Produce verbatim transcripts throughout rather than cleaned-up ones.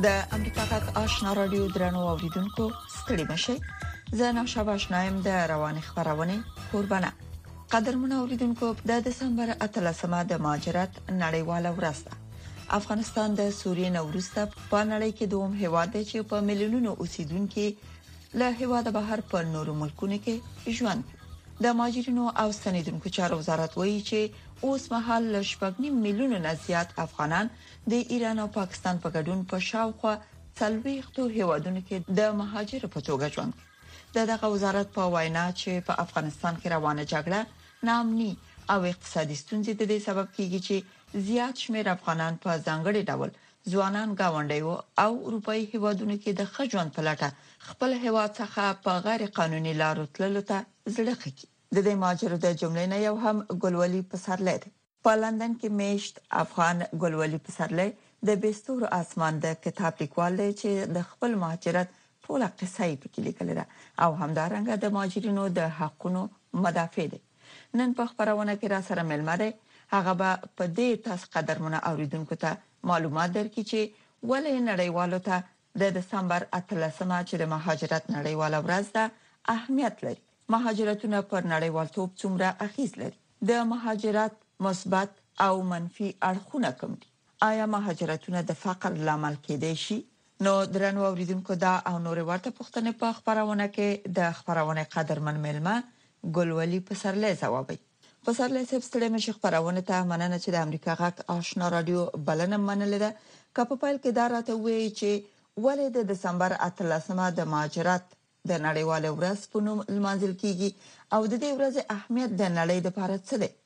د امریکا غږ آشنا رادیو درنو اوریدونکو ستړي مشي زه نو شاباش نایم د رواني خبرونه قربانه قدرمن اوریدونکو د دسمبر اتلسمه د مهاجرت نړیواله ورځ ده افغانستان د سوریې نورسته په نړۍ کې دوم هیواد دی چې په میلیونونو اوسیدونکو له هیواده بهر په نورو ملکونو کې ژوند د مهاجرینو او ستنیدونکو چارو وزارت وایي چې اوس مهال له شپږ میلیونو نه زیات افغانان د ایران او پاکستان په ګډون په شاوخوا څلويختو هیوادونو کې د مهاجر په توګه ژوند د دغه وزارت په وینا چې په افغانستان کې روانه جګړه نامني او اقتصادي ستونزې د دې سبب کیږي چې زیات شمېر افغانان په ځانګړي ډول ځوانان گاونډیو او اروپאי هیوادونو کې د خجوان په لټه خپل هیواد څخه په غیر قانوني لارو تللو ته زړه خکې د دې ماجرو د جملې نه یو هم ګلولي پسرلی دی په لندن کې میشت افغان ګلولي پسرلی د بستور اسمان د کتاب لیکوال دی چې د خپل مهاجرت ټول قصې پکې لیکل ده او همدارنګه د مهاجرینو د حقونو مدافع دی نن په خبرونه کې را سره ملمه دی هغه به په دې تاسو قدرمنه اوریدونکو ته معلومات درکړي چې ولې نړیوالو ته د دسمبر اتلسمه چې د مهاجرت نړیواله ورځ ده اهمیت لري مهاجرتونه پر نړیوالتوب څومره اغیز لري د مهاجرت مثبت او منفي اړخونه کوم دي آیا مهاجرتونه د فقر لامل کېدای شي نو درنو اوریدونکو دا او نور ورته پوښتنې په خبرونه کې د خبرونه قدرمن ملما ګلولي پسرلی ځوابي پسرلی صاحب ستړي مشه خبرونه ته مننه چې د امریکا غږ آشنا رادیو بلنه منل ده کپ پایل کې دا راته وی چې ولې د دسمبر اتلسمه د مهاجرت د نړیواله ورځ په نوم لمانځل کیږي او د دې ورځې اهمیت د نړۍ لپاره څه دی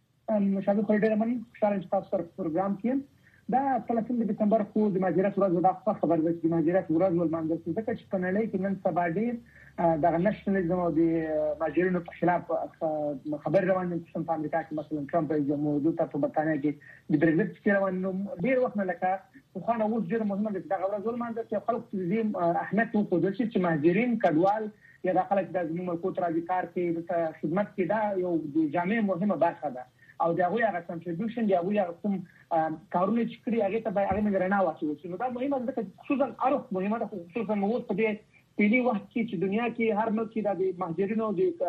مشاهده خوري من شارج تاسو پروګرام کې دا ثلاثين دسمبر خو د مهاجرت ورځ د خبر د مهاجرت ورځ ولمانځل کیږي ځکه چې په نړۍ کې نن سبا ډېر د نشنالیزم او د مهاجرینو په خلاف خبر روان دي چې په امریکا کې مثلا ټرمپ یې موضوع ته په برتانیا کې د برګزیت کې روان نو ډېر وخت نه لکه خو نه اوس ډېر مهمه ده چې دا ورځ ولمانځل چې خلک دې اهمیت وکړي چې مهاجرین کډوال یا د خلک د زموږ ملکو تر کار کې د خدمت کې دا یو جامع مهمه برخه ده او دا هغه هغه کنټریبیوشن دی هغه کوم کارونه چې کړی هغه ته به هغه مګرنا واچوي نو دا مهمه ده چې خصوصا عرف مهمه ده خصوصا موږ په دې پیلي وخت کې چې دنیا کې هر ملک د مهاجرینو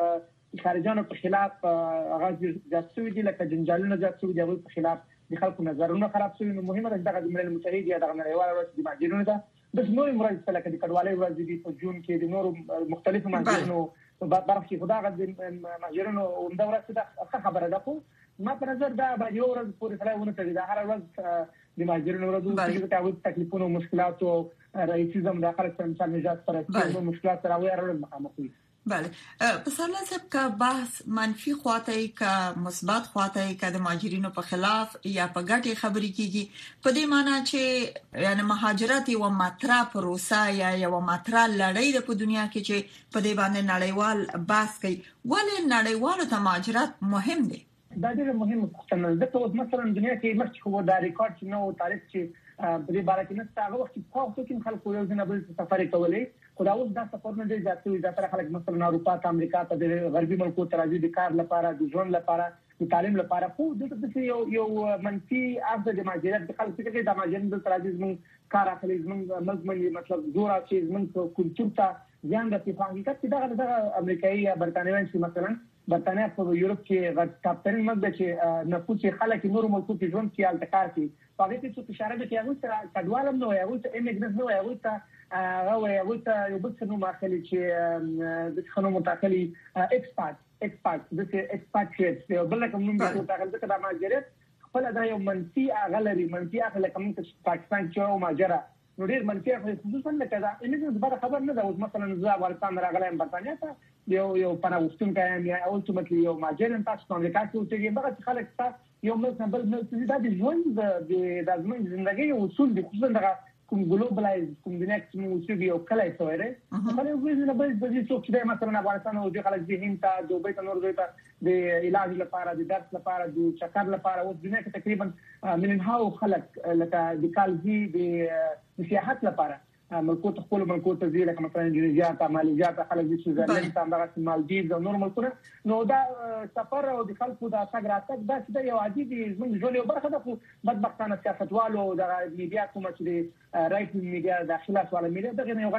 د خارجانو په خلاف هغه جاسوسي دي لکه جنجالونه جاسوسي دي په خلاف د خلکو نظرونه خراب شوي نو مهمه ده چې د ملل متحد یا د نړیوال ورځ د مهاجرینو ده بس نور مرز لکه د کډوالۍ ورځ دي په جون کې د نور مختلفو مهاجرینو په برخه کې خدای غږ مهاجرینو د ورځ څخه خبره ده خو ما په نظر دا به یو ورځ پورې سره ونه کړي دا هر ورځ د مهاجرینو ورځ چې تاسو تکلیفونه او مشکلات او رئیسیزم د خلک سره مثال نجات سره مشکلات سره وایره مخامخ وي بله پسرلی صاحب کا بحث منفي خواته کا مثبت خواته کا د مهاجرینو په خلاف یا په ګټه خبري کیږي په دې معنی چې یعنی مهاجرت یو مطرح پروسه یا یو مطرح لړۍ د په دنیا کې چې په دې باندې نړیوال بحث کوي ولې نړیوالو ته مهاجرت مهم دی دا ډېر مهم څه ده چې مثلا دنیا کې مخکې هو دا ریکارډ چې نو تاریخ چې په دې باره کې نه هغه وخت په خاصو کې خلکو یو ځنه بل سفر کولې خو دا اوس دا سفر نه دی ځاتوي دا خلک مثلا اروپا ته امریکا ته د غربي ملکو ته راځي د کار لپاره د ژوند لپاره د تعلیم لپاره خو دغه یو یو منفي اغه د مهاجرت د خلکو کې د مهاجرت د تراجز من کار اخلي من مزمن مطلب زور اچي من کلچر ته ځان د په حقیقت کې دا امریکایي یا برتانوي چې مثلا برتانیا په یورپ کې غټ کاپټن مګ چې نفوس خلک نور ملکو کې ژوند کې التکار کوي په دې کې څه اشاره ده چې هغه سره کډوالم نو هغه ته ایمیګرنټ نو هغه ته هغه هغه ته یو بل څه نو ماخلي چې د خنو متأخلي ایکسپات ایکسپات د ایکسپاتریټس یو بل کوم نوم د تاغل څخه د ماجرت خپل دا یو منفي اغلري منفي اخلاق کوم چې پاکستان کې او ماجرا نو ډیر منفي اخلاق خصوصا لکه دا ایمیګرنټ بل خبر نه ده مثلا زه افغانستان راغلم برتانیا ته یو یو پناهغوښتون کایم یا اولټیمیټلی یو مهاجر تاسو په امریکا کې اوسېږي هغه خلک تاسو یو مل سمبل مل چې د ژوند د د ژوندۍ اصول د خصوصا د کوم ګلوبلایز کوم د نیکست مو اوسېږي او کله یې سویره په دې وجه نه به د دې څوک چې مثلا افغانستان او د خلک د هند ته دوبۍ ته نور دوی ته د علاج لپاره د درس لپاره د چکر لپاره او د نه تقریبا من هاو خلک لکه د کالزي د سیاحت لپاره ملکو ته خپل ملکو ته ځي لکه مثلا انډونیزیا ته ماليزیا ته خلک دي سویزرلند ته دغه مالدیو او نور ملکونه نو دا سفر او د خلکو د تګ راتګ دا چې یو عادي دي زموږ ژوند یو برخه ده خو بدبختانه سیاستوالو د میډیا کوم چې د رایټ میډیا داخله سوال میډیا دغه یو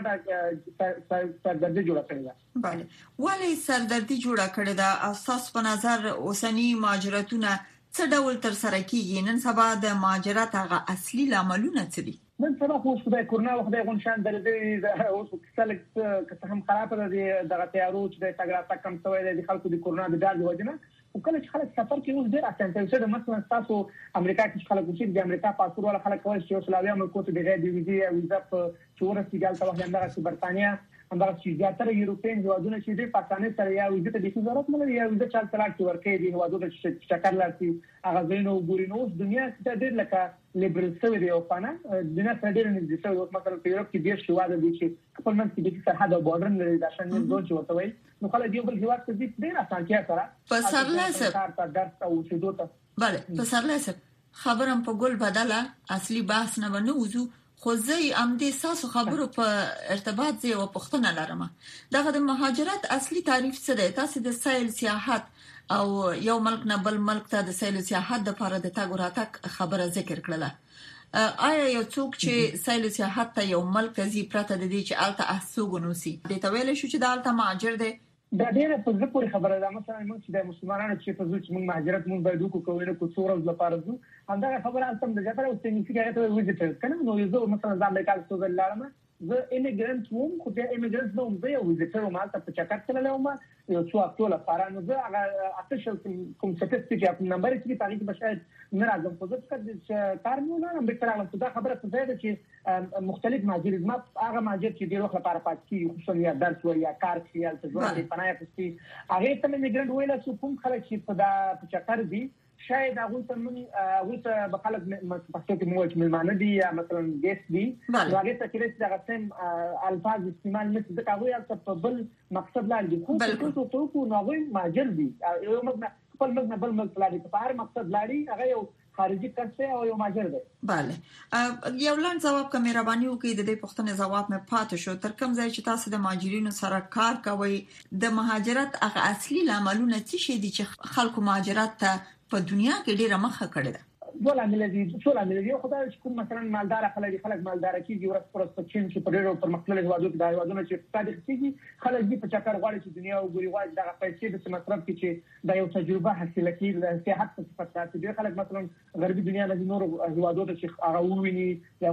غټه سردردي جوړه کړې ده. بله ولی سردردي جوړه کړې ده اساس په نظر اوسنی ماجراتونه څه ډول تر سره کیږي نن سبا د ماجرات هغه اصلي لاملونه څه دي؟ نن سبا خو خدای کورنا وخت غون شان درې اوس څلک که هم خراب ده دغه تیارو چې د تګرا تکم توې د خلکو د کورنا د ګاز وجنه او کله چې خلک سفر کوي اوس ډیر اسانه څه د مثلا تاسو امریکا کې خلک چې د امریکا پاسپورت ولا خلک کوي چې اوسلاوی ملکو ته د غیر دی ویزه ویزه په چورس کې ګال ته وخت اندازه برتانیا همدغه چې زیاتره یورپین هیوادونه چې د پاکستان سره یا ویزه ته د ضرورت نه لري یا ویزه چل تلاک ورکې دي هیوادونه چې چکر لري هغه زینو ګورینو دنیا کې ډېر لکه لیبرل سوي دی او فانا دنیا سره ډېر نږدې شوی او مثلا په یورپ کې ډېر شواده دي چې خپل منځ کې د سرحد او بورډر لري د شان نه دوه چوته وي نو خلک دی بل هیواد ته ډېر اسانتیا سره په سرلاسه کارته درس او شدوته bale په سرلاسه خبرم په ګل بدله اصلي بحث نه ونوزو خو زه ام دې ساسو خبرو په ارتباط زه او پښتنه لرم دغه د مهاجرت اصلي تعریف څه دی تاسو د سیل سیاحت او یو ملک نه بل ملک ته د سیل سیاحت د لپاره د تګ راتګ خبره ذکر کړله آیا یو څوک چې سیل سیاحت ته یو ملک ته زی پرته د دې چې الته اسوګونوسی د تویل شو چې د الته مهاجر دی دا ډیره په ځکه پورې خبره ده مثلا موږ چې د مسلمانانو چې په ځل چې موږ مهاجرت موږ باید وکړو کوو نو څو ورځې لپاره ځو همدا خبره اصلا د جاتره او سیګنیفیکانت ویزیټر کنه نو یو مثلا د امریکا څخه لاړم زه ایمیګرانت ووم خو بیا ایمیګرانت نو زه یو ویزیټر وم هلته په چکر تللی وم یو څو هفتو لپاره نو زه هغه افیشل کوم سټیټسټیک یا کوم نمبر چې په هغې کې به شاید نه راځم خو زه فقط کار مې ونه لرم بېرته راغلم خو دا خبره په ځای ده چې مختلف مهاجر زما هغه مهاجر چې ډېر وخت لپاره پاتې کېږي خصوصا یا درس وایي یا کار کوي هلته ژوند یې پناه اخیستي هغې ته مې ایمیګرانت ویلی چې کوم خلک چې په دا په چکر دي شاید هغوی ته موږ هغوی ته به خلک پښتو کې موږ مېلمانه دي یا مثلا ګیسټ دي نو هغې ته کېدای شي دغه سیم الفاظ استعمال نه کړي ځکه هغوی هلته په بل مقصد لاړ دي خو چې څوک څوک وکړو نو هغوی مهاجر دي یو ملک خپل ملک نه بل ملک لاړ دي په هر مقصد لاړ هغه یو خارجي کس دی او یو مهاجر دی. bale یو لاند جواب کوم مهرباني وکړئ د دې پوښتنې جواب مې پاتې شو تر کوم ځای چې تاسو د مهاجرینو سره کار کوئ د مهاجرت هغه اصلي لاملونه څه شي دي چې خلکو مهاجرت ته په دنیا کې ډیره مخه کړې ده ټول عامل دي ټول عامل دي خدای چې کوم مثلا مالدار خلک خلک مالدار کیږي ورځ پر ورځ په چین چې په ډیرو پرمختللو هیوادونو کې د هیوادونو چې اقتصاد کیږي خلک دې په چکر غواړي چې دنیا وګوري غواړي دغه پیسې د مصرف کې چې د یو تجربه حاصل کړي د سیاحت په صفت سره ډیر خلک مثلا غربي دنیا د نور هیوادونو چې هغه وویني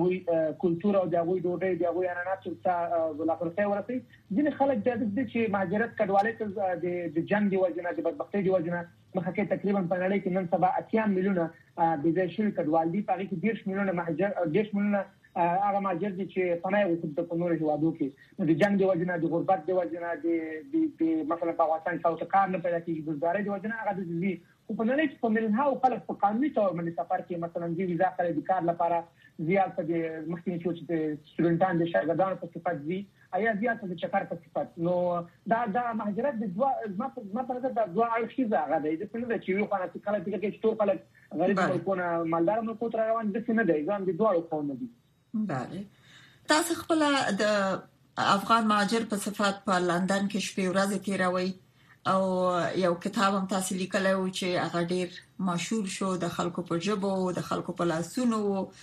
د کلچر او د هغوی ډوډۍ د هغوی انانات ته بلاخره ورسي ځینې خلک د دې چې مهاجرت کډوالۍ ته د جنگ دی وجنه د بدبختۍ دی وجنه مخکې تقریبا په نړۍ کې نن سبا اتیا میلیونه د دې شل کډوال دي په هغې کې دېرش میلیونه مهاجر او دېرش میلیونه هغه مهاجر دي چې پناه یې وغوښته په نورو هیوادو کې نو د جنګ د وجې نه د غربت د وجې نه د مثلا په افغانستان کې ورته کار نه پیدا کېږي بزګرۍ د وجې نه هغه د ځي خو په نړۍ کې په میلیونهاو خلک په قانوني ډول باندې سفر کوي مثلا دوی ویزا اخلي د کار لپاره زیات په مخکې چې د سټوډنټانو د شاګردانو په صفت ځي ایا زیات د چکر په صفت نو دا دا مهاجرت د دوه زما په نظر د دوه اړخیزه هغه دی د څه نه چې یو خلک کله چې ټول خلک غریب ملکونه مالدار ملکونه تر روان دي نه دی ځان د دوه قوم دي. bale تاسو خپل د افغان مهاجر په صفت په لندن کې شپې ورځې تیروي او یو کتاب هم تاسو لیکلی و چې هغه ډیر مشهور شو د خلکو په ژبه او د خلکو په لاسونو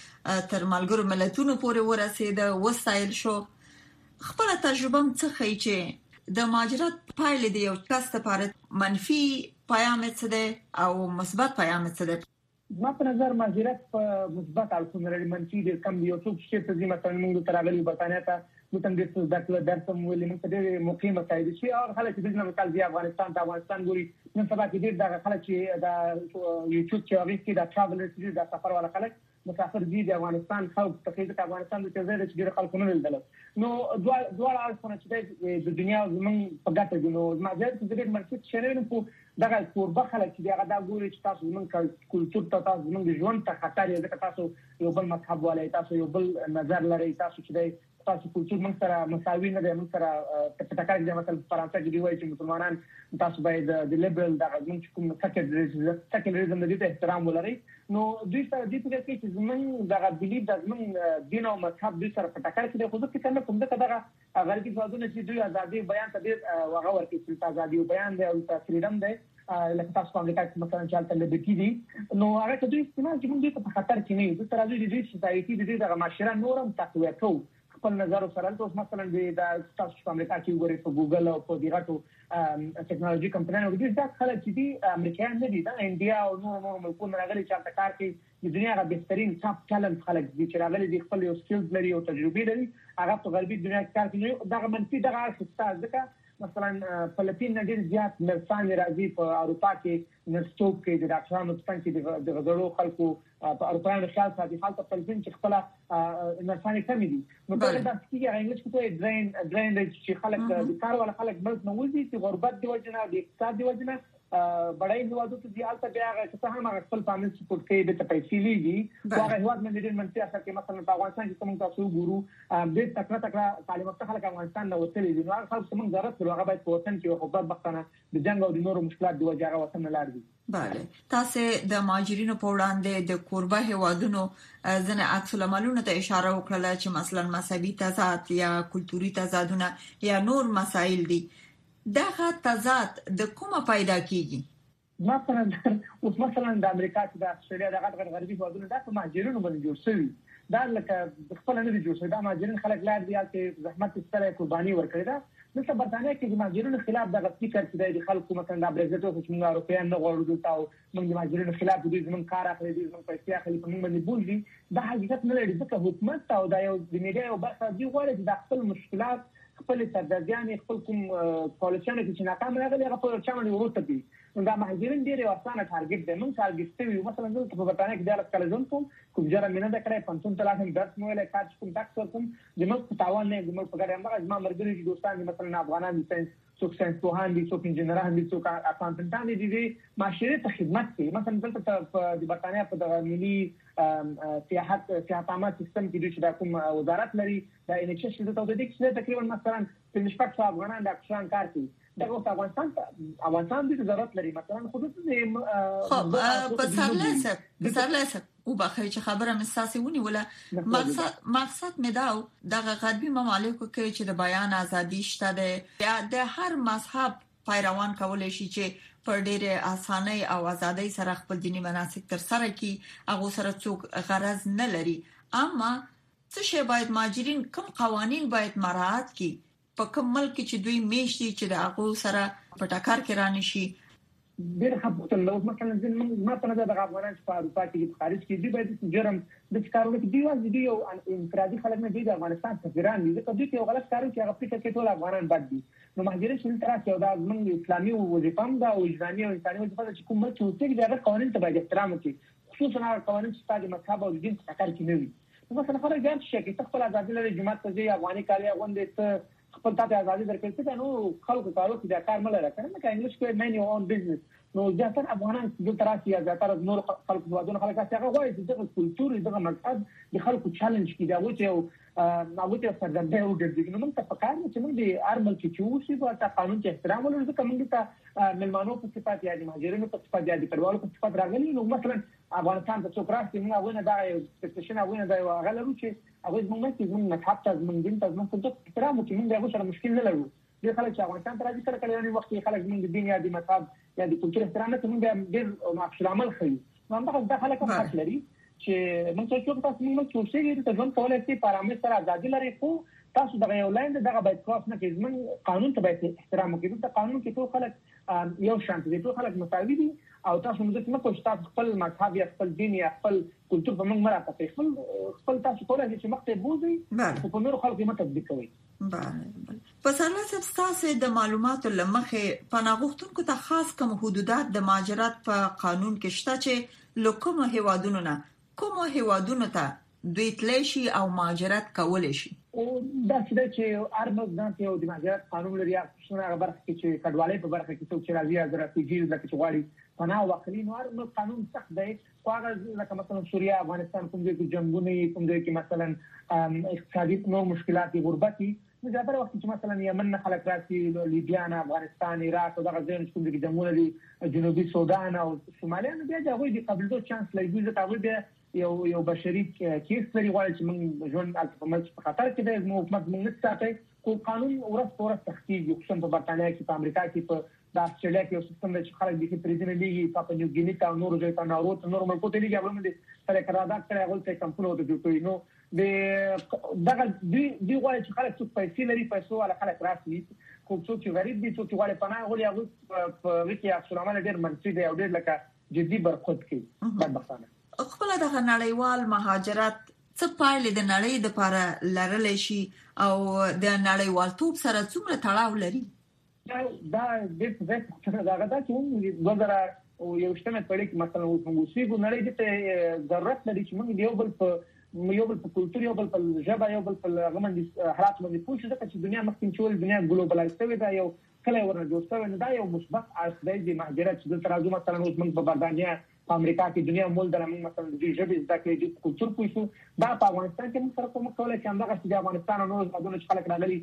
تر ملګرو ملتونو پورې ورسېد وسایل شو خپل تجربه څه ښیي چې د مهاجرت پایلې د یو کس لپاره منفي پیغام څه دی او مثبت پیغام څه دی؟ زما په نظر مهاجرت په مثبت اړخونه لري منفي ډېر کم دي یو څوک چې ځي مثلا موږ ته راغلي برتانیا ته موږ ته ډېر څه زده کړل درس هم ویلي موږ ته ډېرې موقعې مسایل چې هغه خلک چې دلته مثال ځي افغانستان ته افغانستان ګوري نن سبا کې ډېر دغه خلک چې د یوټیوب چې هغې کې د ټراولرز دي د سفر والا خلک مسافر دي د افغانستان خلک تقریبا د افغانستان د ځای چې ډېر خلکو نه لیدل نو دواړه اړخونه چې د دنیا زموږ په ګټه دي نو مهاجرت چې ډېر منفي شی نه په دغه کوربه خلک چې هغه دا ګوري چې تاسو زموږ کلتور ته تاسو زموږ ژوند ته خطر یې ځکه تاسو یو بل مذهب ولرئ تاسو یو بل نظر لرئ تاسو چې تاسو کلچر موږ سره مساوي نه دی، موږ سره په ټکر کې مثلا فرانسه کې دی وایي چې مسلمانان تاسو باید د لیبرل د موږ کوم سیکولریزم سیکولریزم د دې احترام ولري. نو دوی سره د دې کې چې زمونږ دغه بلیف د زمونږ دین او مذهب دوی سره په ټکر کې دی، خو ځکه چې کوم دغه غربي ځواکونه چې دوی ازادي بیان ته ډېر وغه ورکړي چې ازادي بیان دی او فریډم دی لکه تاسو په امریکا کې مثلا چې الته لیبرټي دي، نو هغه ته دوی استعمال چې موږ دوی په خطر کې نه یو. دوی سره دوی د دې سوسایټي د دې دغه معاشره نورم تقویه کوو خپل نظر سره. تاسو مثلا د تاسو په امریکا کې وګورئ په ګوګل او په دغه ټیکنالوژي کمپنیانو کې دا خلک چې دي امریکایان نه دي، دا انډیا او نور نور ملکونه راغلي چې الته کار کوي. د دنیا غو بهترین ټاپ ټالنت خلک دي چې راغلي دي، خپل یو سکلز لري او تجربه لري، هغه په غربي دنیا کې کار کوي. دا منفي دغه څه ځکه مثلا فلپین نه ډیر زیات نرسان راځي په اروپا کې، نرسټوب کې د ډاکټرانو څنګه چې د غړو خلکو په اروپایانو خیال ساتي، حالت په فلپین چې خپل نرسان کم دي. نو دا د سکیږي انګلیش کې درین درین چې خلک د کار ولا خلک ملک نه وځي چې غربت دی وجنه د اقتصاد دی وجنه بڑای هوادو ته دی البته بیا چې هم خپل فامیل سپورټ کوي د پیسې لیږي. هغه هواد من دې منځي اثر کې مثلا په افغانستان کې کوم تاسو ګورو د تکړه تکړه تعلیمات خلک افغانستان نه وتلي دي، نو هغه خلک څنګه ضرورت لري هغه باید په وطن کې خو بد بختنه د جنگ او د نورو مشکلات دی وجه هغه وطن نه لار دي. بله، تاسو د مهاجرینو په وړاندې د کوربه هوادونو ځنه عکس العملونو ته اشاره وکړه چې مثلا مذهبي تضاد یا کلتوري تضادونه یا نور مسایل دي. دغه تضاد د کومه پیدا کیږي؟ مثلا اوس مثلا د امریکا چې د استرالیا د غټ غټ غربي هوادونو د مهاجرینو باندې جوړ شوی، دا لکه خپل نه دي جوړ شوی، دا مهاجرین خلک لار دی چې زحمت ستره قرباني ورکړي. دا مثلا برتانیا کې د مهاجرینو خلاف دغه فکر چې د خلکو مثلا د برېزټو چې موږ اروپایان نه غواړو دلته موږ د مهاجرینو خلاف دوی زموږ کار اخلي، دوی زموږ پیسې اخلي، په موږ باندې بولي. دا حقیقت نه لري ځکه حکومت او د یو د میډیا یو برخه دی غواړي چې د خپل مشکلات خپل سردردیان خپل کوم پالیسیانو چې ناکام راغلي هغه په چمن ورته دي. نو دا مهاجرین ډېر اسانه ټارګټ دي. موږ ټارګټ کوي مثلا دلته په برتانیا کې د کال ځون کوم کوم جره مینه د کړې پنځون تلاش هم درس مو له کار کوم ټاکس ورکوم د موږ په تاوان نه د موږ په ګډه موږ ما مرګري چې دوستان مثلا افغانان دي، څوک ساينس پوهان دي، څوک انجنیران دي، څوک اکاونټنټان دي، د معاشري ته خدمت کوي. مثلا دلته په برتانیا په د ملي سیاحت سیاحت عامه سیستم کې چې د کوم وزارت لري د ان ایچ اس د تولیدي کې تقریبا مثلا په نسبت افغانان د اکشن کار کوي. دا اوس افغانستان افغانستان د ضرورت لري مثلا خصوصا خب په سرلاسه په سرلاسه او بخیر چې خبره مساسيونی ولا مقصد مقصد مې داو د غربي ممالکو کې چې د بیان ازادي شته ده، د هر مذهب پیروان کولای شي چې پر ډېر اسانۍ او ازادۍ سره خپل دینی مناسک تر سره کړي، هغه سره څوک غرض نه لري. اما څه شی باید مهاجرین کوم قوانين باید مراعات کړي په کوم ملک چې دوی میشتي چې د هغه سره په ټکر کې رانه شي؟ ډېر خپل لو مثلا زموږ مثلا د افغانان په اروپا کې په خارج کې دی باید جرم د کارونه کې دی واځي دی او انفرادي خلک نه دی د افغانستان سفیران دي ځکه دوی یو غلط کار کوي هغه فکر کوي ټول افغانان بد دي. نو مهاجرین چې تر څو دا زموږ اسلامي وظیفه هم دا او اجرامي او انساني وظیفه چې کوم چې اوسېږي دا قوانين ته باید احترام وکړي، خصوصا هغه قوانين چې د مذهب او دین څخه کار کوي. نو مثلا خلک ګرځي چې خپل ازادي لري، جماعت ته ځي، افغاني کالي غونډې خپل ته ازادي درکړي ته نو خلکو کارو کې دا کار مله راکنه نه انګلیش کې مین یو اون بزنس. نو ځکه افغانان د تراسي یا زیاتره نور خلکو ودونه خلک هغه وایي چې د کلتور د مذهب د خلکو چیلنج کې دا وته او هغه ته سرګردې او ګرځي. نو موږ ته پکار چې موږ د ارمل کې چې اوسې په قانون کې احترام ولرو ځکه موږ ته ملمانو په صفات یا د مهاجرینو په صفات یا د کډوالو په صفات راغلي. نو مثلا افغانستان ته څوک راشي موږ غوښنه دا سټیشن غوښنه دا غلرو چې هغه موږ چې موږ مذهب ته موږ دین ته موږ ته احترام وکړو، موږ هغه سره مشکل نه لرو. د خلک چې افغانستان ته راځي کله کله یو وخت خلک موږ د دین یا د مذهب یا د کلتور احترام نه کوي، ډېر معقول عمل کوي. نو هغه د خلک هم حق لري چې موږ چې تاسو موږ چې څنګه ته ځون کولای شي پارامتر سره ازادي لري، خو تاسو دغه یو لاین دغه باید کراس نه کړئ. موږ قانون ته باید احترام وکړو. ته قانون کې ټول خلک یو شان دي، ټول خلک مساوي دي او تاسو موږ نه کوم تاسو خپل مذهب یا خپل دین یا خپل کلتور په موږ مراته خپل خپل تاسو کولای شئ چې مخته بوزي او په نور خلکو مت تطبیق کوي. بله په سرلاسه تاسو د معلوماتو لمخې پناهغښتونکو ته خاص کوم حدودات د مهاجرت په قانون کې شته چې لکه هیوادونو نه کوم هیوادونو ته دوی تللی شي او مهاجرت کولای شي؟ او دا چې ارمز نه یو د مهاجرت قانون لري څنګه هغه برخه کې چې کډوالۍ په برخه کې څوک چې راځي از رافیجی د کچوالي پناه واخلي نو ارمز قانون سخت دی خو هغه لکه مثلا سوریه افغانستان کوم ځای کې جنگونه کوم ځای کې مثلا اقتصادي نور مشکلات غربتي نو دا په وخت کې مثلا یمن نه خلک راځي لیبیا نه افغانستان عراق او دغه ځای کوم ځای کې جنگونه دي جنوبي سودان او شمالي نو بیا هغه د قبلدو چانس لري چې هغه بیا یو یو بشري کیس لري غواړي چې موږ ژوند الفمل په خطر کې دی نو حکومت موږ نه ساتي کو قانون ورځ په ورځ تخفیف یو څه په برتانیا کې په امریکا کې په د استرالیا کې یو سیستم دی چې خلک د پریزن لیګي په نیو ګینی ته نور ځای ته نورو ته نور ملکو ته لیګي هغه د سره قرارداد کړی هغه ته کمپنی وته جوړوي نو د دغه دی دی غواړي چې خلک څه پیسې لري پیسو ولا خلک راسي کوم څوک چې غریب دي څوک چې غواړي پناه غواړي هغه په وکی اکثرامه ډېر منفي دی او ډېر لکه جدي برخود کوي بدبختانه خپل د نړیوال مهاجرت څه پایلې د نړۍ د لپاره لرل شي او د نړیوال توپ سره څومره تړاو لري دا دا د دې دا غدا چې موږ وګورا او یو شتمه پړې کې مثلا موږ سیګو نړۍ ته ضرورت لري چې موږ یو بل په یو بل په کلتور یو بل په ژبه یو بل په غمن حالات باندې پوه شو چې دنیا مخکې چول دنیا ګلوبلایز شوې ده یو کله ورنه جوړ شوی نه دا یو مثبت اړخ دی د مهاجرت چې تر اوسه مثلا موږ په برتانیا په امریکا کې دنیا مول درمن مثلا د ژبې زده کړې د کلتور پوه شو دا په افغانستان کې موږ سره کوم کولای چې همدغه چې د افغانستان نو ځادونه چې خلک راغلي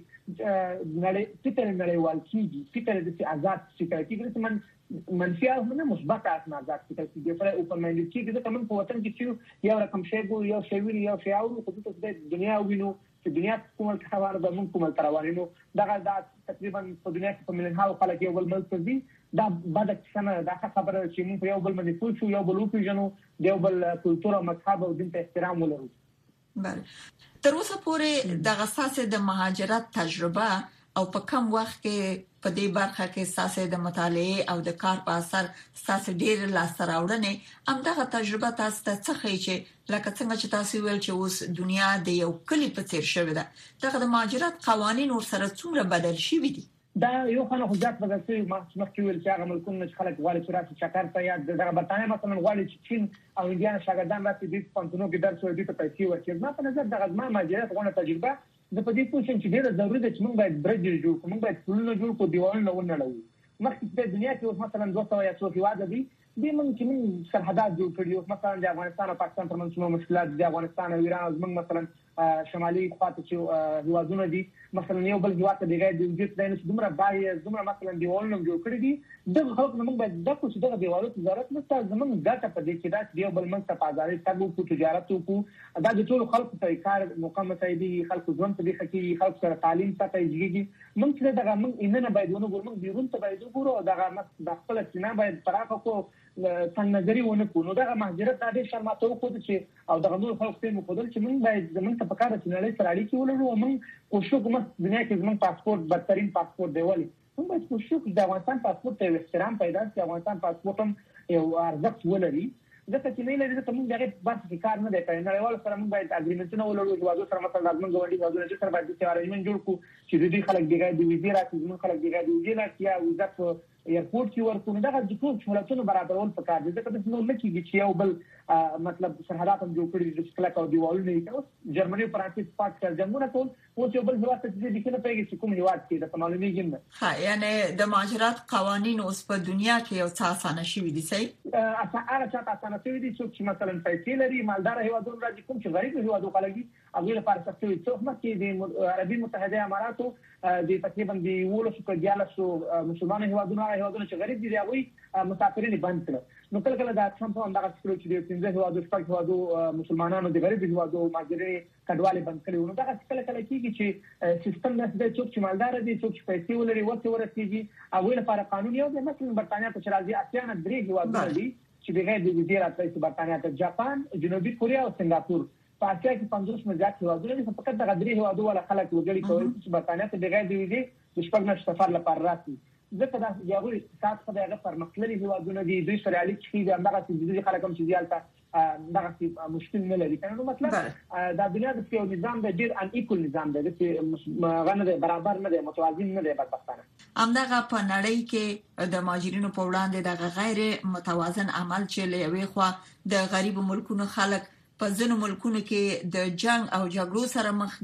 نړۍ فکر نړیوال کیږي فکر د آزاد فکر کیږي چې من منفي او نه مثبت اړخ آزاد فکر کیږي پر اوپن مایندډ کیږي چې کوم په وطن کې چې یو رقم شی ګو یو شی ویل یو شی او خو د دنیا وینو چې دنیا کومه خبره ده موږ کومه تروانینو دغه دا تقریبا په دنیا کې په مليون خلک یو بل ملک دي دا بعد څنګه دا خبره چې موږ یو بل باندې پوښو یو بل وپیژنو یو بل کلتور او مذهب او دین ته احترام ولرو. بله تر اوسه پورې د غساسه د مهاجرت تجربه او په کم وخت کې په دې برخه کې ساسه د مطالعه او د کار په اثر ساسه ډېر لاسته راوړنې همدغه تجربه تاسو ته څه ښیي چې لکه څنګه چې تاسو ویل چې اوس دنیا د یو کلی په څیر شوې ده دغه د مهاجرت قوانين ور سره څومره بدل شوي دي دا یو خلک حجت بدل شوی ما مخکې ویل چې هغه ملکونه چې خلک غواړي چې راشي چکر ته یا د برتانیا مثلا غواړي چې چین او انډیا شاګردان راشي د پانتونو کې درس ورته په پیسې ورکړي ما په نظر دغه ما مهاجرت غوښنه تجربه د پدې پوښتنه چې ډیره ضروري ده چې موږ باید برج جوړ کړو موږ باید پلونه جوړ کړو دیوالونه ونړو مخکې په دنیا کې مثلا دوه سوه یا څو هیواد دي د موږ چې موږ سرحدات جوړ کړو مثلا د افغانستان او پاکستان ترمنځ مشکلات د افغانستان او ایران موږ مثلا شمالي خواته چې هیوادونه دي مثلا یو بل هیواد ته د غیر د وجود د دومره بای دومره مثلا دیوالونه جوړ کړی دي د خلک موږ باید د کوڅه دغه دیوالونو ضرورت نشته زموږ ګټه په دې کې دا یو بل منځ ته بازاري تګو کو تجارت وکړو دا د ټول خلکو ته کار موقع مساعدي خلکو ژوند ته د حقيقي خلکو سره تعلیم ته ایږي موږ چې دغه موږ نه باید ونه ګورو موږ بیرون ته باید وګورو دغه د خپل سینه باید پراخه کو څنګه نظری ونه کو نو دغه مهاجرت د دې شرماتو کو چې او دغه نور خلکو ته مو خدل چې موږ باید زمونږ ته پکاره چې نړۍ سره اړیکې ولرو او موږ کوشش کوو چې دنیا کې زمونږ پاسپورت بدترین پاسپورت دی ولې موږ باید کوشش وکړو د افغانستان پاسپورت ته احترام پیدا شي افغانستان پاسپورت هم یو ارزښت ولري ځکه چې نه لري ته موږ دغه بحث کار نه دی کوي نړیوال سره موږ باید اګریمنټونه ولرو هیوادو سره مثلا د موږ غونډې غوډه سره باید چې ارایمنټ جوړ کړو چې دوی خلک دیګا د ویزې راځي موږ خلک دیګا د ویزې راځي یا ویزه په ایرپورټ کې ورکو دغه د ټول شمولتونو برابرول پکار دي ځکه چې نو لکه چې یو بل مطلب سرحدات هم جوړ کړی د سکلک او دیوالونه یې جرمني او فرانسې پات کړ جنگونه ټول او چې بل هیواد ته چې د کینه پیږي چې کوم هیواد کې د معلومیږي نه ها یعنی د مهاجرت قوانين اوس په دنیا کې یو څه اسانه شوي دي صحیح هغه چې اسانه شوي دي چې مثلا پیسې لري مالدار هیوادونو راځي کوم چې غریب هیوادو خلګي هغه لپاره څه شوي څو مکه د عربي متحده اماراتو د تقریبا د ولسو په دیالسو مسلمان هیوادونو هیوادونو چې غریب دي هغه مسافرین بند کړ نو کله کله دا څنګه هم دغه څلور چې د پنځه هیوادو شپږ هیوادو مسلمانانو د غریب هیوادو مهاجرین کډوالي بند کړي نو دا کله کله کیږي چې سیستم نه د څوک چې مالدار دي څوک چې پیسې ولري ورته ورسیږي هغه لپاره قانون یو د مثلا برتانیا په شرازي اسیا نه درې هیوادونه دي چې د غیر د وزیر راځي برتانیا ته جاپان جنوبي کوریا او سنگاپور په اسیا کې پنځوس مزات هیوادونه دي فقط د غدري هیوادو ولا خلک وګړي کوي چې برتانیا ته د غیر د وزیر د شپږ نه سفر لپاره راځي ځکه دا یو سات په دغه پرمختللي هیوادونه دي دوی سره اړیکې کوي د هغه چې د خلک هم چې ځالته دغه مشکل نه لري کنه نو مطلب دا دنیا د یو نظام د ډیر ان ایکول نظام دی چې غنه برابر نه دی متوازن نه دی بدبختانه همدغه په نړۍ کې د مهاجرینو په وړاندې د غیر متوازن عمل چې لوي خو د غریب ملکونو خلک په ځینو ملکونو کې د جنگ او جګړو سره مخ دي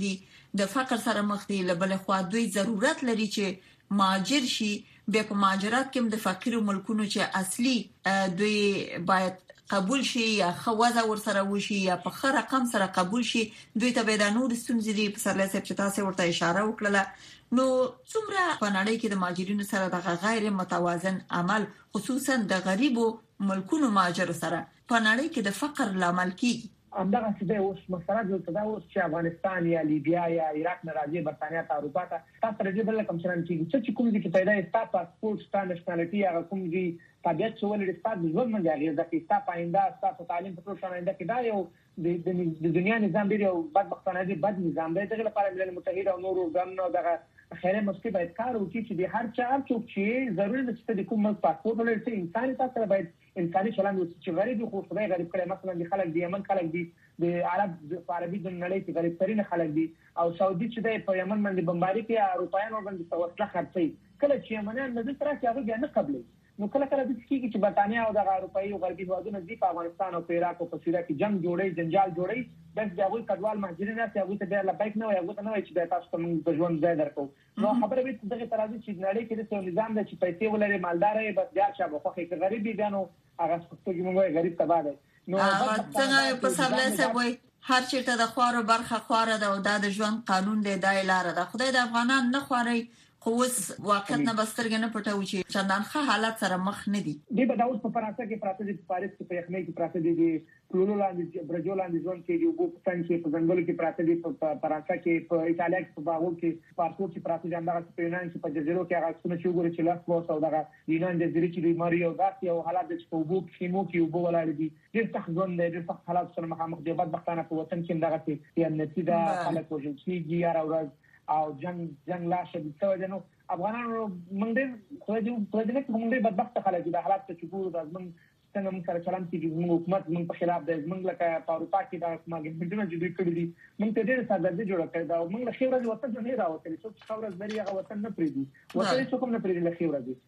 د فقر سره مخ دي، لبل خو دوی ضرورت لري چې مهاجر شي. بیا په مهاجرت کې د فقیر ملکونو چې اصلي دوی باید قبول شي یا خوازه ور سره وشي یا په خره رقم سره قبول شي، دوی ته به د نور ستونزې دي. په سرلاسه چې تاسو ورته اشاره وکړه، نو څومره په نړۍ کې د مهاجرینو سره د غیر متوازن عمل خصوصا د غریبو ملکونو مهاجر سره په نړۍ کې د فقر لامل کیږي. همدغه څه دی. اوس مثلا دلته دا اوس چې افغانستان یا لیبیا یا عراق نه راځي برتانیا ته اروپا ته، تاسو راځي بل کوم څه چې چې کوم چې پیدا ایستا پاسپورت ستا نشنالټي هغه کوم دي طبيعت څه ولې ستا د ژوند نه غواړي ځکه ستا پاینده ستا په تعلیم په ټول شان کې دا یو د دنیا نظام دی او بدبختانه دی بد نظام دی. دغه لپاره ملل متحد او نور ورګانو دغه خیره مسکی باید کار وکړي چې د هر چا څوک چې ضروري ده چې د کوم ملک پاسپورت ولري چې انساني تاسو باید انساني چلند وکړي چې غریب خو خدای غریب کړي. مثلا د خلک د یمن خلک دي، د عرب د عربي د نړۍ کې غریب ترين خلک دي، او سعودي چې د په یمن باندې بمباري کې اروپایانو باندې توسله خرڅي. کله چې یمنان د دې سره هغه بیا نه قبلي، نو کله کله د سکیږي چې برتانیا او د اروپایي او غربي هوادونو د افغانستان او عراق او په سوریه کې جنگ جوړي جنجال جوړي، بس دغه کډوال مهاجرین راځي هغه ته بیا لبیک نه وي، هغه ته نه وي چې تاسو ته موږ د ژوند ځای درکو. نو خبره به دغه ترازی چې نړۍ کې د نظام د چې پیسې ولري مالدار یې بس بیا چې په خو کې غریبي بیا نو هغه څه موږ غریب تبا ده. نو څنګه په سرلاسه وای هر چیرته د خوارو برخه خواره ده او د ژوند قانون دی د لار ده. خدای د افغانان نه خواري خو اوس واقعیت نه بسترګ نه پټو چې چندان ښه حالت سره مخ نه دي. دی په داوود په فرانسه کې پراته دي، په پاریس کې په یخنۍ کې پراته دي، د پلولو لاندې برجو لاندې ځون کې یو ګوپ څنګه کې په ځنګلو کې پراته دي، په فرانسه کې په ایتالیا کې په باغو کې پارکو کې پراته دي، همدغه په یونان کې په جزیرو کې هغه څونه چې وګوري چې لاس وو او دغه یونان جزیرې چې د ماریو داسې او حالات چې په وګو کې مو کې وګو ولاړ دي. ډېر سخت ژوند دی، ډېر سخت حالات سره مخامخ دي. بدبختانه په وطن کې دغه چې یعنی نتیجه خلک وژل کېږي هر ورځ او جنگ جنگ لا شدید توجه. نو افغانانو موږ دې خو دې په دې کې موږ بدبخت خلک د حالات ته چګور د موږ څنګه موږ سره چلند کیږي، موږ حکومت موږ په خلاف د موږ لکه په اروپا کې د حکومت ګډون جوړ کړی دي، موږ ته ډېر ساده جوړ کړی دا موږ له خیره وطن نه راوته چې څو ورځ بری هغه وطن نه پریدي وطن څه کوم نه پریدي له خیره دي.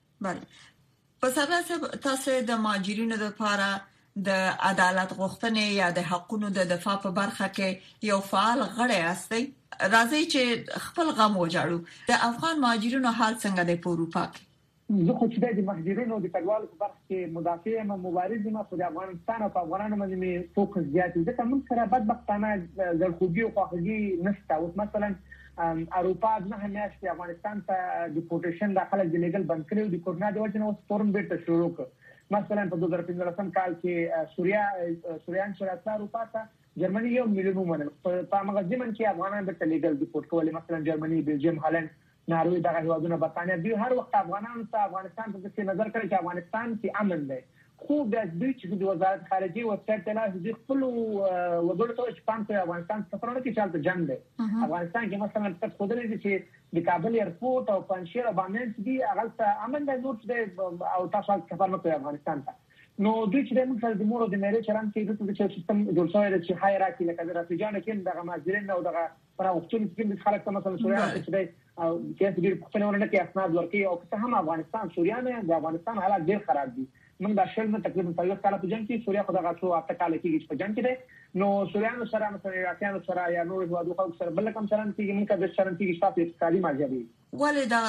بله په سره تاسو د مهاجرینو لپاره د عدالت غوښتنې یا د حقوقو د دفاع په برخه کې یو فعال غړی یاستئ. راځي چې خپل غم وجاړو. د افغان مهاجرینو حال څنګه دی په اروپا کې؟ زه خو چې د مهاجرینو د کډوالو په برخه کې مدافع یم، مبارز یم، خو د افغانستان او افغانانو باندې مې فوکس زیات دی ځکه موږ سره بدبختانه زړخوږي او خواخوږي نشته. اوس مثلا اروپا نه میاشتې افغانستان ته ډیپورټیشن داخله د لیګل بند کړو، د کورونا د وجه نه اوس فورم بیرته شروع کړ. مثلا په دوه زره پنځلسم کال کې سوریا سوریان چې راځي اروپا ته جرمني یو میلیون ومنل، په هغه ځمن کې افغانان به لیګل ډیپورټ کول. مثلا جرمني، بلجیم، هالند، ناروی دغه هیوادونه برتانیا دوی هر وخت افغانانو ته افغانستان ته څه نظر کړی چې افغانستان کې امن دی. خو د دوی چې د وزارت خارجي او سرتلاس د خپل وګړو ته چې پام کوي افغانستان سفرونه کې چالت جنگ دی. افغانستان کې مثلا تاسو خو درې چې د کابل ایرپورټ او پنځشیر او باندې دي هغه ته امن دی، نور څه او تاسو سفر نه کوي افغانستان ته. نو دوی چې موږ سره د مورو د مېرې چرام کې د څه سیستم جوړ شوی دی چې هایرارکی لکه د رافیجان کې دغه مهاجرین او دغه پر وختونو کې د خلک مثلا سوریان چې او کې د خپل ورنه کې اسناد ورکي او که هم افغانستان سوریان د افغانستان حالات ډېر خراب دي. موږ د شل نه تقریبا په یو کال په جنگ کې سوریا خدای غاښو اته کال کې په جنگ کې دی. نو سوریانو سره مثلا عراقیانو سره یا نور هیوادو خلک سره بل کوم چلند کېږي، موږ د چلند کې شاته اقتصادي ماجري ولې دا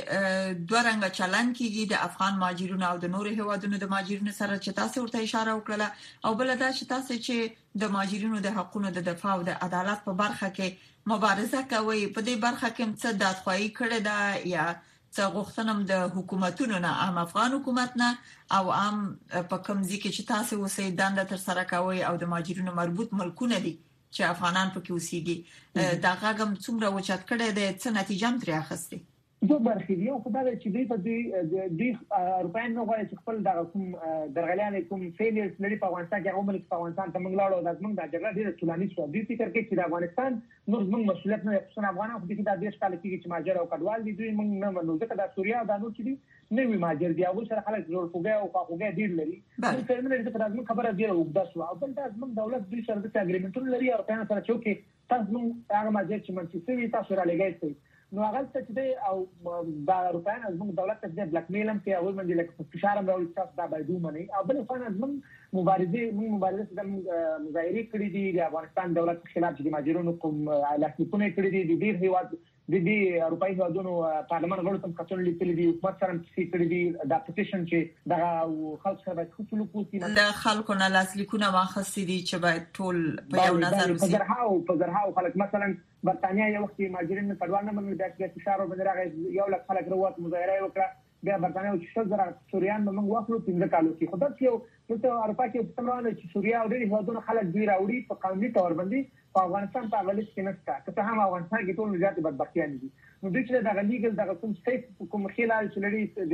سه دوه رنګه چلند کېږي د افغان مهاجرینو او د نور هیوادونو د مهاجرینو سره چې تاسو ورته اشاره وکړه، او بل دا چې تاسو چې د مهاجرینو د حقوقو د دفاع او د عدالت په برخه کې مبارزه کوي، په دې برخه کې څه دادخواهی کړی دا یا څه غوښتنم د حکومتونو نه، عام افغان حکومت نه او عام په کوم ځکه چې تاسو وسې دنده تر سره کوي او د مهاجرینو مربوط ملکونه دي چې افغانان پکې اوسېږي، دا غاګم څومره وچت کړي د څه نتیجه هم ترې اخستې؟ دوه برخې دي. خو دا چې دوی په دې د اروپاین نو غواړي چې خپل د کوم درغلیان کوم فیلرز لري په افغانستان کې هغه ملک په افغانستان ته موږ لاړو د موږ د جګړه ډیره طولاني شو. دوی فکر کوي چې د افغانستان نور موږ مسؤلیت نه خصوصا افغانان خو دې د دیش کال کې چې ماجر او کډوال دي دوی موږ نه منو ځکه د سوریا او د نور چې دي نه وی ماجر دي او سره خلک جوړ خوګه او خوګه ډیر لري. موږ سره نه لري چې خبره ډیره وګدا شو او بل دا موږ دولت دوی سره د اګریمنټونو لري او کنه سره چې تاسو موږ هغه ماجر چې منځ کې تاسو را لګایئ نو هغه څه چې او د اروپایان زموږ دولت ته بلاک میل هم کوي او باندې لکه فشار هم راوړي چې دا باید ومني او بل څه زموږ مبارزه موږ مبارزه د مظاهرې کړې دي د افغانستان دولت خلاف چې ماجرونو کوم لاسلیکونه کړې دي د ډیر هیواد د دې اروپایي هیوادونو پارلمان غړو ته خطونه لیکلي دي حکومت سره چې کړی دي دا پټیشن چې دا خلک سره باید خپل کوڅې د خلکو نه لاسلیکونه واخستې دي چې باید ټول په یو نظر وسی په زرهاو په زرهاو خلک مثلا برتانیا یو وخت ماجرین په کډوال نه منل بیا چې فشار وبند راغی یو لک خلک وروت مظاهره وکړه بیا برتانیا چې څو زره سوریان موږ واخلو پنځه کالو کې خدای یو په اروپا کې څومره چې سوریا او ډېر هیوادونو خلک دوی راوړي په قانوني تور باندې په افغانستان په غلیظ کې نشته که هم افغانستان کې ټول زیات بدبختیان دي نو دوی چې د غلیګل د کوم سټیټ کوم خلال چې لري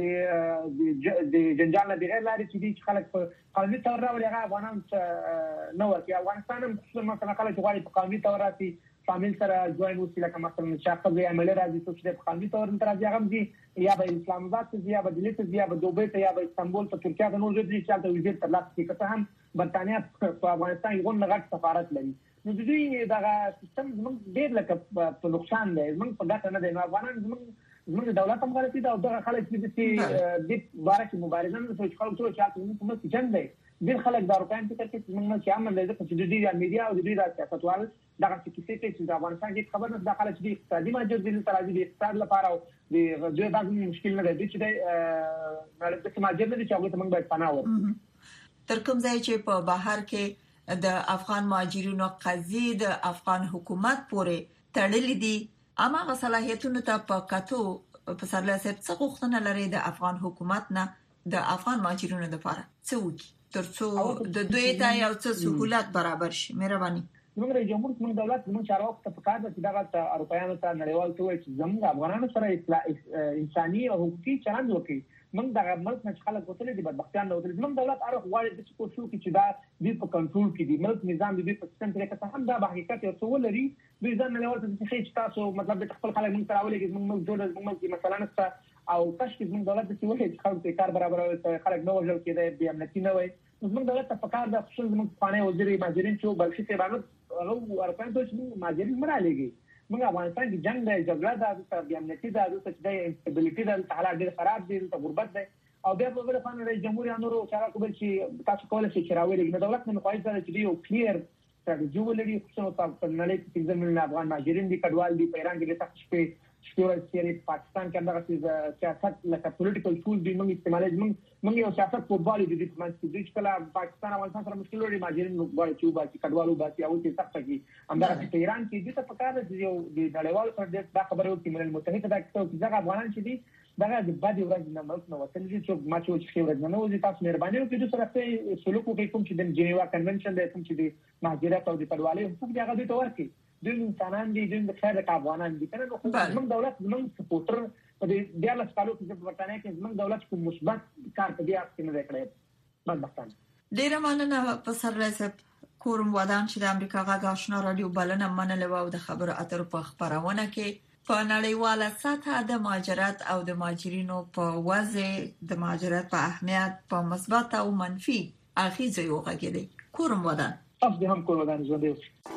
د د جنجال نه بغیر لري چې خلک په قانوني تور راوړي هغه افغانان نو ورته افغانستان هم مثلا خلک غواړي په قانوني تور راسي فامیل سره جوین وسی لکه مثلا شاقه یا عمل راځي چې په قانوني تور راځي هغه دي یا به اسلام آباد ته یا به دلی ته یا به دوبۍ ته یا به استانبول ته ترکیه ته نور ځای چې تاسو ویزیټ ترلاسه کړئ که هم برتانیا په افغانستان کې غون غټ سفارت لري نو د دوی دغه سیستم زموږ ډېر لکه په نقصان دی زموږ په ګټه نه دی نو افغانان زموږ زموږ دولت هم غلطي ده او دغه خلک چې د باره کې مبارزه نه کوي خلک ټول چې تاسو موږ جنګ دی ډېر خلک د اروپایان فکر کوي چې موږ چې عمل لري چې د دې میډیا او د دې د سیاستوال دغه څه چې د افغانستان کې خبر نه د خلک چې اقتصادي ماجر دي تر دې اقتصاد لپاره او د دوی باندې مشکل نه دی چې د نړۍ ماجر نه چې هغه موږ باید پناه ورکړو تر کوم ځای چې په بهر کې د افغان مهاجرینو قضیه د افغان حکومت پورې تړلې دي اما صلاحیتونو ته په کتو په سر له څه غوښتنه لري د افغان حکومت نه د افغان مهاجرینو لپاره څه وکړي ترڅو د دوی ته یو څه سہولت برابر شي مهرباني موږ رئیس جمهور موږ دولت موږ چارواکو ته پکار دي چې دا اروپایانو ته نړیوال ته وایي چې زموږ افغانانو سره انساني او حقوقي چلند وکړي موږ د ملک نه خلک وتلې دي بدبختیان نه وتلې موږ دولت اره غواړي چې کوشش وکړي چې دا د په کنټرول کې دي ملک نظام د په سیستم کې که هم دا په حقیقت یو څه ولري دوی ځان نړیوال ته چې تاسو مطلب د خپل خلک موږ تراولې چې موږ جوړ موږ کې مثلا نشته او کاش چې موږ دولت چې وایي چې خلک کار برابر خلک نو وژل کېدای بیا امنیتي نه وي موږ دولت ته پکار د خصوص موږ پانه وزیر ماجرین چې بلشي ته باندې هغه ورپاین ته چې ماجرین مرالېږي موږ افغانستان کې جنگ دی جګړه ده د بیا امنیتي ده د څه د انسټابیلیټي د حالات ډېر خراب دي د غربت دی او بیا په بل خانه رئیس جمهور انورو چارواکو بل چې تاسو کولای شئ چې راوړي د دولت نه خواهش ده چې یو کلیر ستراتیژي ولري خصوصا په نړۍ کې چې زموږ افغان ماجرین دي کډوال دي په ایران کې د تخت شپې شپې سیری پاکستان کې دغه سیاست لکه پولیټیکل ټول دی موږ استعمالوي موږ موږ یو سیاست فوټبال دي د منځ کې کله پاکستان او افغانستان سره مشکل لري ماجرین موږ چې وباسي کډوالو باسي او چې تخت کې همدغه په ایران کې د څه پکاره دی یو د نړیوال سره د خبرو کې ملل متحد دا چې دغه افغانان چې دي دغه د باندې ورځ نه ملک نو وتل دي چې ما چې چې ورځ نه وځي تاسو مهرباني وکړئ چې سره سلوک وکړئ کوم چې د جنیوا کنونشن د کوم چې د مهاجرت او د کډوالۍ حقوق دی هغه د تورکي د انسانان دي د خیر د افغانان دي کنه نو موږ دولت موږ سپورټر په دې ډیرلس کالو کې په برتانیا کې موږ دولت کوم مثبت کار کوي اخته نه وکړي بدبختان ډیر مننه په سر رسب کورم ودان چې د امریکا غږ آشنا رادیو بلنه منلو او د خبرو اترو په خبرونه کې په نړیواله سطحه د مهاجرت او د مهاجرینو په وضع د مهاجرت په اهمیت په مثبت او منفي اغیزه یو غږیدي کورم ودان تاسو هم کورم ودان ژوندئ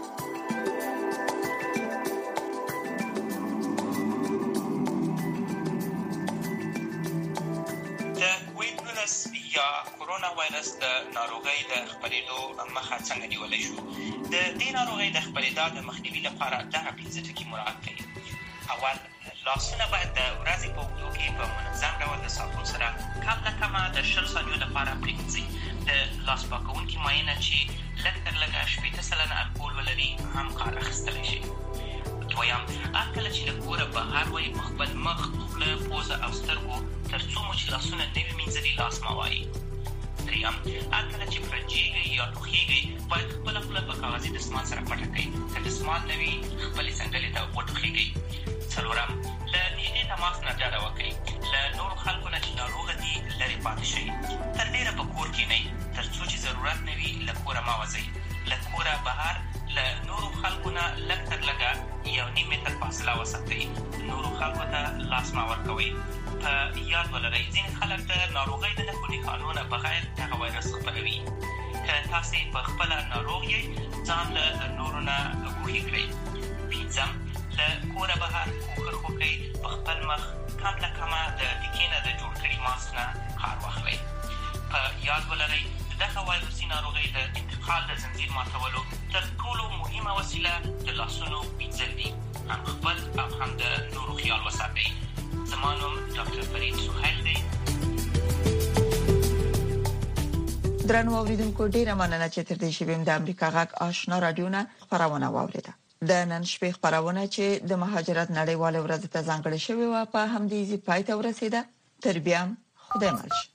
یا کورونا وایرس د ناروغۍ د خپرېدو مخه څنګه نیولی شو د دې ناروغۍ د خپرېدا د مخنیوي لپاره دغه پنځه ټکي مراعات کړئ اول لاسونه باید د ورځې په اوږدو کې په منظم ډول د صابون سره کم نه کمه د شل ثانیو لپاره پرېمنځئ د لاس پاکوونکي معاینه چې لږ تر لږه شپېته سلنه الکول ولري هم کار اخیستلی شي دویم هر کله چې له کوره بهر وئ په خپل مخ خوله پوزه او سترګو تر څو مو چې لاسونه نه وي مینځلي لاس مه وایئ دریم هر کله چې فرنجېږئ یا ټوخېږئ باید خپله خوله په کاغذي دستمال سره پټه کړئ که دستمال نه وي خپلې څنګلې ته وټوخېږئ څلورم له نږدې تماس نه ډډه وکړئ له نورو خلکو نه چې ناروغه دي لرې پاتې شئ تر ډېره په کور کښېنئ تر څو چې ضرورت نه وي له کوره مه وځئ له کوره بهر له نورو خلکو نه لږ تر لږه یو نیم متر فاصله وساتئ نورو خلکو ته لاس مه ورکوئ په یاد ولرئ ځینې خلک د ناروغۍ د نښو نښانو نه بغیر دغه وایرس خپروي که تاسې په خپله ناروغ یې ځان له نورو نه ګوښې کړئ پنځم له کوره بهر کوښښ وکړئ، په خپل مخ کم له کمه د ټیکې نه د جوړ کړي ماسک نه کار واخلئ. په یاد ولرئ د دغه وایروسي ناروغۍ د انتقال د زنځیر ماتولو تر ټولو مهمه وسیله د لاسونو مینځل دي. هم خپل او هم د نورو خیال وساتئ. زما نوم ډاکټر فرید سهیل دی. درنو اوریدونکو، ډیره مننه چې تر دې شیبې د امریکا غږ آشنا رادیو نه خبرونه واوریده. د نن شپې خبرونه چې د مهاجرت نړیواله ورځ ته ځانګړې شوې و په همدې ځای پای ته ورسېده. تر بیا خدای مل شي.